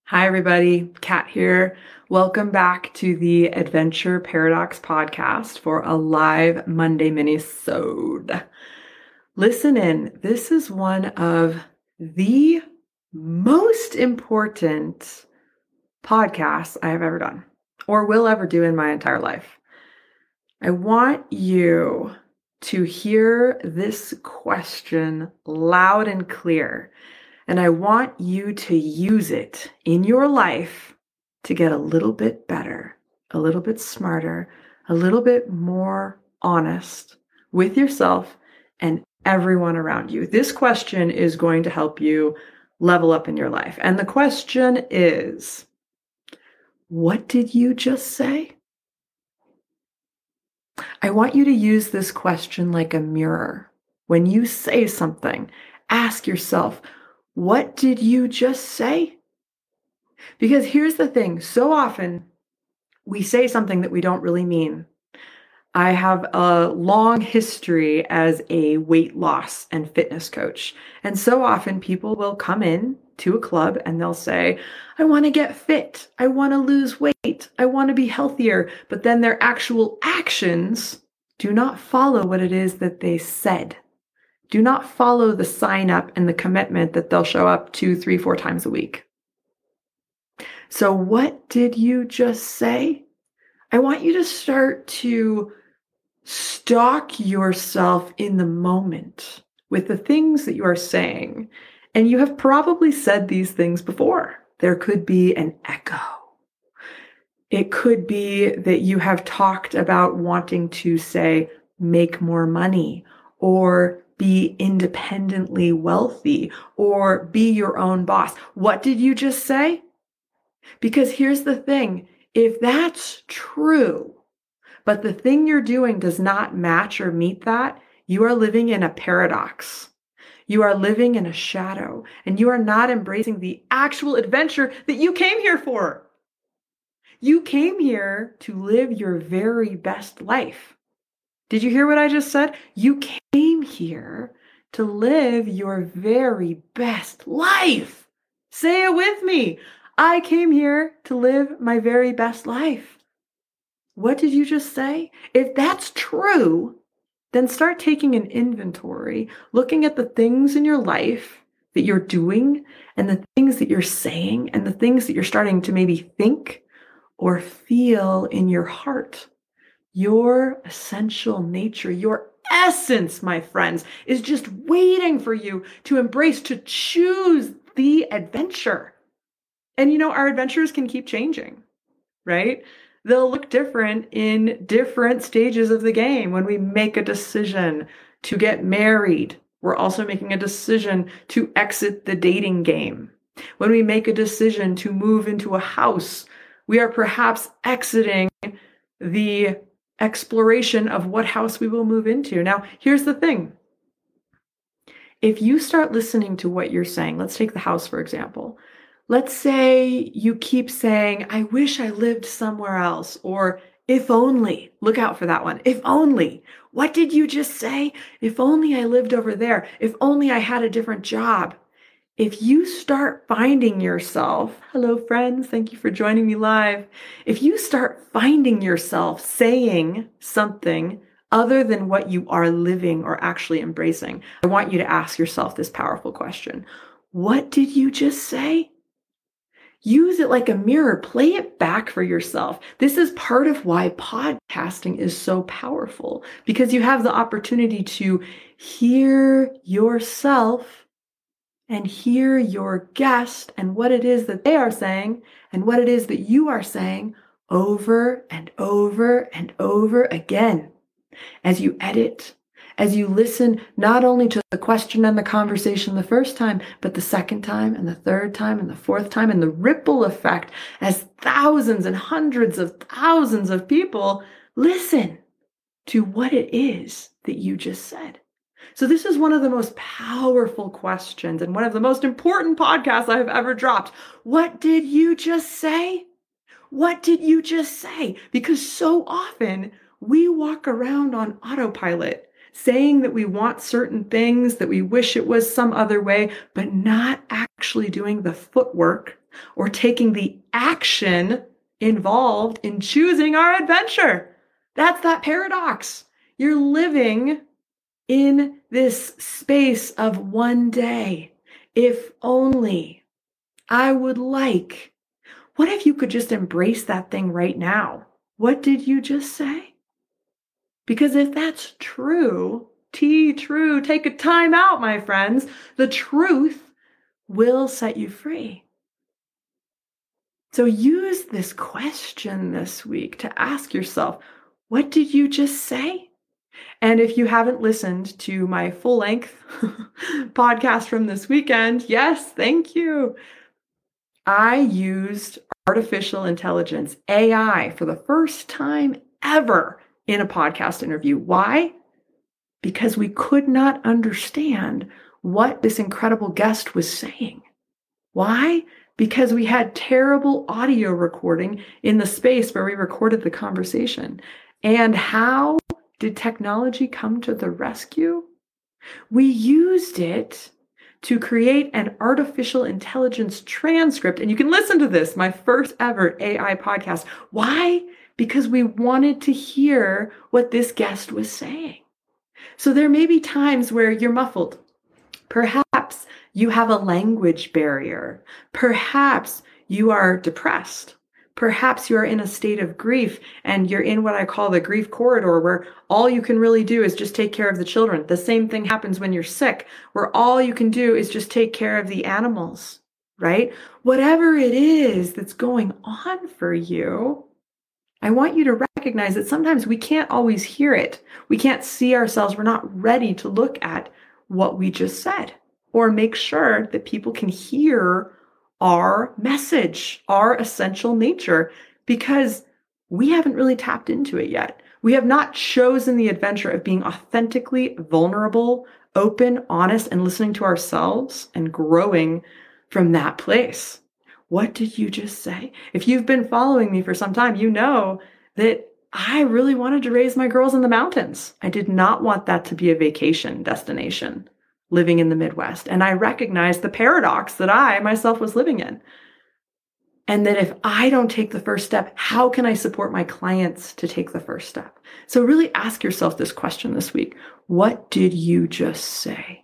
Hi, everybody. Kat here. Welcome back to the Adventure Paradox podcast for a live Monday mini-sode. Listen in. This is one of the most important podcasts I have ever done or will ever do in my entire life. I want you to hear this question loud and clear. And I want you to use it in your life to get a little bit better, a little bit smarter, a little bit more honest with yourself and everyone around you. This question is going to help you level up in your life. And the question is, what did you just say? I want you to use this question like a mirror. When you say something, ask yourself, what did you just say? Because here's the thing, so often we say something that we don't really mean. I have a long history as a weight loss and fitness coach. And so often people will come in to a club and they'll say, I want to get fit. I want to lose weight. I want to be healthier. But then their actual actions do not follow what it is that they said. Do not follow the sign up and the commitment that they'll show up 2, 3, 4 times a week. So what did you just say? I want you to start to stalk yourself in the moment with the things that you are saying. And you have probably said these things before. There could be an echo. It could be that you have talked about wanting to say, make more money, or be independently wealthy, or be your own boss. What did you just say? Because here's the thing, if that's true, but the thing you're doing does not match or meet that, you are living in a paradox. You are living in a shadow, and you are not embracing the actual adventure that you came here for. You came here to live your very best life. Did you hear what I just said? You came here to live your very best life. Say it with me. I came here to live my very best life. What did you just say? If that's true, then start taking an inventory, looking at the things in your life that you're doing and the things that you're saying and the things that you're starting to maybe think or feel in your heart. Your essential nature, your essence, my friends, is just waiting for you to embrace, to choose the adventure. And our adventures can keep changing, right? They'll look different in different stages of the game. When we make a decision to get married, we're also making a decision to exit the dating game. When we make a decision to move into a house, we are perhaps exiting the exploration of what house we will move into. Now, here's the thing. If you start listening to what you're saying, let's take the house, for example. Let's say you keep saying, I wish I lived somewhere else, or if only. Look out for that one. If only. What did you just say? If only I lived over there. If only I had a different job. If you start finding yourself, hello friends, thank you for joining me live. If you start finding yourself saying something other than what you are living or actually embracing, I want you to ask yourself this powerful question. What did you just say? Use it like a mirror. Play it back for yourself. This is part of why podcasting is so powerful, because you have the opportunity to hear yourself and hear your guest and what it is that they are saying and what it is that you are saying over and over and over again. As you edit, as you listen not only to the question and the conversation the first time, but the second time and the third time and the fourth time, and the ripple effect as thousands and hundreds of thousands of people listen to what it is that you just said. So this is one of the most powerful questions and one of the most important podcasts I have ever dropped. What did you just say? What did you just say? Because so often we walk around on autopilot, saying that we want certain things, that we wish it was some other way, but not actually doing the footwork or taking the action involved in choosing our adventure. That's that paradox. You're living in this space of one day. If only I would like. What if you could just embrace that thing right now? What did you just say? Because if that's true, true, take a time out, my friends. The truth will set you free. So use this question this week to ask yourself, what did you just say? And if you haven't listened to my full-length podcast from this weekend, yes, thank you. I used artificial intelligence, AI, for the first time ever in a podcast interview. Why? Because we could not understand what this incredible guest was saying. Why? Because we had terrible audio recording in the space where we recorded the conversation. And how did technology come to the rescue? We used it to create an artificial intelligence transcript. And you can listen to this, my first ever AI podcast. Why? Because we wanted to hear what this guest was saying. So there may be times where you're muffled. Perhaps you have a language barrier. Perhaps you are depressed. Perhaps you're in a state of grief and you're in what I call the grief corridor, where all you can really do is just take care of the children. The same thing happens when you're sick, where all you can do is just take care of the animals, right? Whatever it is that's going on for you, I want you to recognize that sometimes we can't always hear it. We can't see ourselves. We're not ready to look at what we just said or make sure that people can hear our message, our essential nature, because we haven't really tapped into it yet. We have not chosen the adventure of being authentically vulnerable, open, honest, and listening to ourselves and growing from that place. What did you just say? If you've been following me for some time, you know that I really wanted to raise my girls in the mountains. I did not want that to be a vacation destination living in the Midwest. And I recognized the paradox that I myself was living in. And that if I don't take the first step, how can I support my clients to take the first step? So really ask yourself this question this week. What did you just say?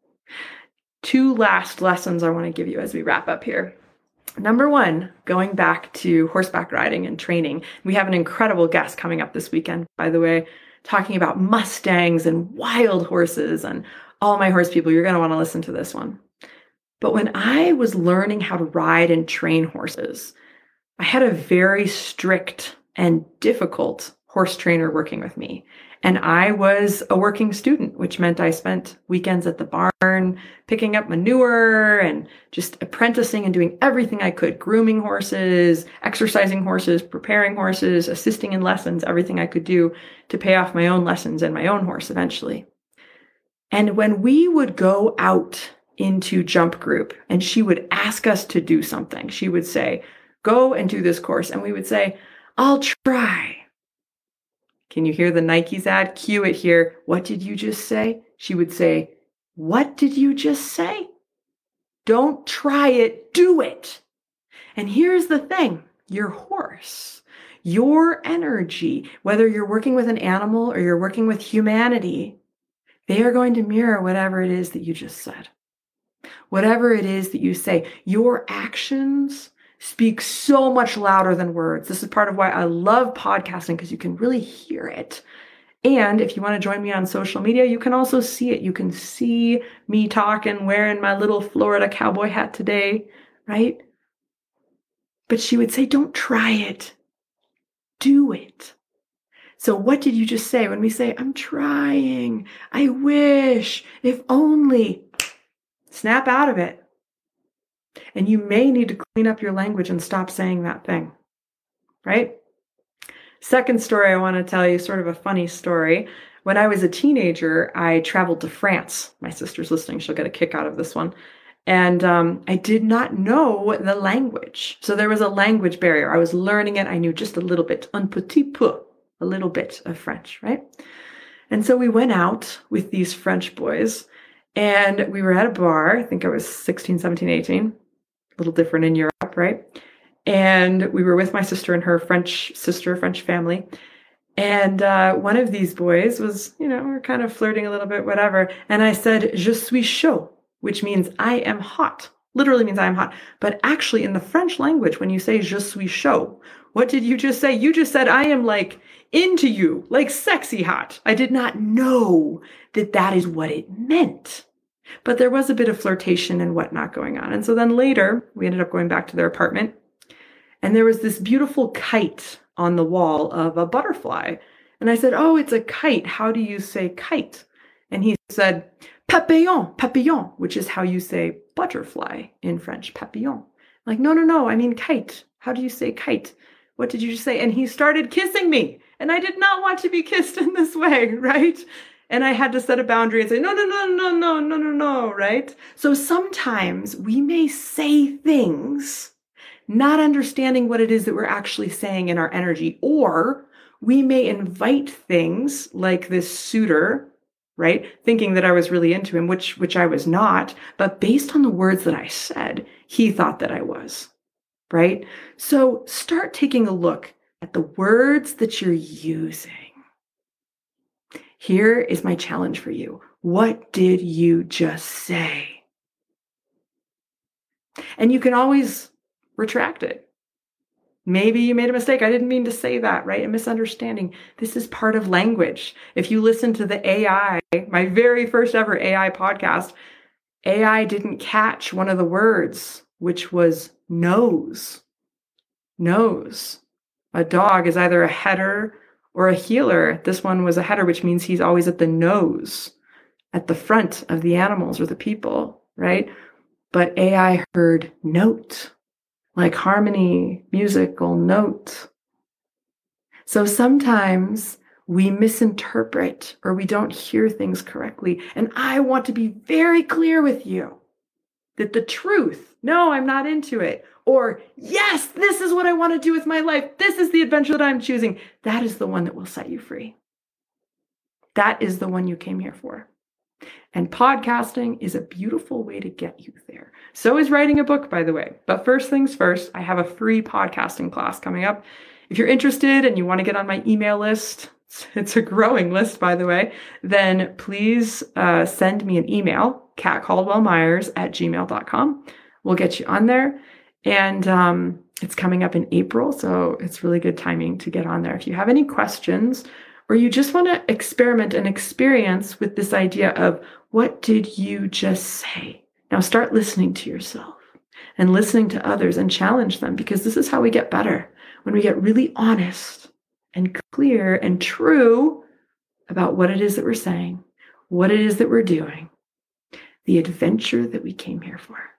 2 last lessons I want to give you as we wrap up here. Number 1, going back to horseback riding and training. We have an incredible guest coming up this weekend, by the way, talking about Mustangs and wild horses, and all my horse people, you're going to want to listen to this one. But when I was learning how to ride and train horses, I had a very strict and difficult horse trainer working with me. And I was a working student, which meant I spent weekends at the barn picking up manure and just apprenticing and doing everything I could, grooming horses, exercising horses, preparing horses, assisting in lessons, everything I could do to pay off my own lessons and my own horse eventually. And when we would go out into jump group and she would ask us to do something, she would say, go and do this course. And we would say, I'll try. Can you hear the Nike's ad? Cue it here. What did you just say? She would say, what did you just say? Don't try it, do it. And here's the thing, your horse, your energy, whether you're working with an animal or you're working with humanity, they are going to mirror whatever it is that you just said. Whatever it is that you say, your actions speak so much louder than words. This is part of why I love podcasting, because you can really hear it. And if you want to join me on social media, you can also see it. You can see me talking, wearing my little Florida cowboy hat today, right? But she would say, don't try it. Do it. So what did you just say when we say, I'm trying, I wish, if only? Snap out of it. And you may need to clean up your language and stop saying that thing, right? Second story I want to tell you, sort of a funny story. When I was a teenager, I traveled to France. My sister's listening. She'll get a kick out of this one. And I did not know the language. So there was a language barrier. I was learning it. I knew just a little bit, un petit peu, a little bit of French, right? And so we went out with these French boys and we were at a bar. I think I was 16, 17, 18. little different in Europe, right? And we were with my sister and her French sister, French family. And one of these boys was, we're kind of flirting a little bit, whatever. And I said, je suis chaud, which means I am hot. Literally means I am hot. But actually in the French language, when you say je suis chaud, what did you just say? You just said, I am like into you, like sexy hot. I did not know that that is what it meant. But there was a bit of flirtation and whatnot going on. And so then later, we ended up going back to their apartment. And there was this beautiful kite on the wall of a butterfly. And I said, oh, it's a kite. How do you say kite? And he said, papillon, papillon, which is how you say butterfly in French, papillon. I'm like, no, I mean kite. How do you say kite? What did you say? And he started kissing me. And I did not want to be kissed in this way, right? And I had to set a boundary and say, no, right? So sometimes we may say things not understanding what it is that we're actually saying in our energy, or we may invite things like this suitor, right? Thinking that I was really into him, which I was not, but based on the words that I said, he thought that I was, right? So start taking a look at the words that you're using. Here is my challenge for you. What did you just say? And you can always retract it. Maybe you made a mistake. I didn't mean to say that, right? A misunderstanding. This is part of language. If you listen to the AI, my very first ever AI podcast, AI didn't catch one of the words, which was nose. Nose. A dog is either a header or a heeler. This one was a header, which means he's always at the nose, at the front of the animals or the people, right? But AI heard note. Like harmony, musical note. So sometimes we misinterpret or we don't hear things correctly. And I want to be very clear with you that the truth, no, I'm not into it. Or yes, this is what I want to do with my life. This is the adventure that I'm choosing. That is the one that will set you free. That is the one you came here for. And podcasting is a beautiful way to get you there. So is writing a book, by the way. But first things first, I have a free podcasting class coming up. If you're interested and you want to get on my email list, it's a growing list, by the way, then please send me an email, katcaldwellmyers@gmail.com. We'll get you on there. And it's coming up in April, so it's really good timing to get on there. If you have any questions, or you just want to experiment and experience with this idea of what did you just say? Now start listening to yourself and listening to others and challenge them, because this is how we get better. When we get really honest and clear and true about what it is that we're saying, what it is that we're doing, the adventure that we came here for.